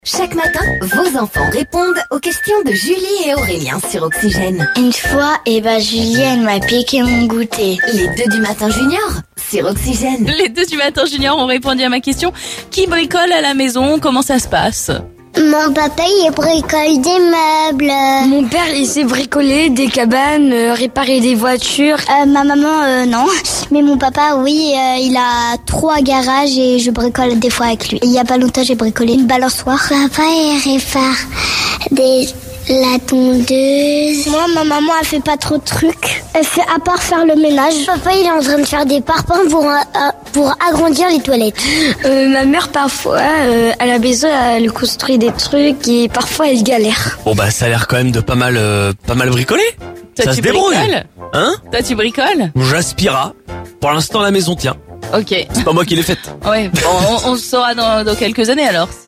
Chaque matin, vos enfants répondent aux questions de Julie et Aurélien sur Oxygène. Une fois, Julie, elle m'a piqué mon goûter. Les 2 du matin junior sur Oxygène. Les 2 du matin junior ont répondu à ma question. Qui bricole à la maison? Comment ça se passe? Mon papa, il bricole des meubles. Mon père, il sait bricoler des cabanes, réparer des voitures. Ma maman, non. Mais mon papa, oui, il a 3 garages et je bricole des fois avec lui. Il y a pas longtemps, j'ai bricolé une balançoire. Papa, il répare la tondeuse. Moi, ma maman, elle fait pas trop de trucs. Elle fait à part faire le ménage. Papa, il est en train de faire des parpaings pour agrandir les toilettes. Ma mère, parfois, à la maison, elle construit des trucs et parfois, elle galère. Bon bah ça a l'air quand même de pas mal bricoler. Toi, Ça tu se débrouille. bricoles? Hein? Toi, tu bricoles? J'aspira. Pour l'instant la maison tient. Ok. C'est pas moi qui l'ai faite. Ouais, bon, on le saura dans quelques années alors.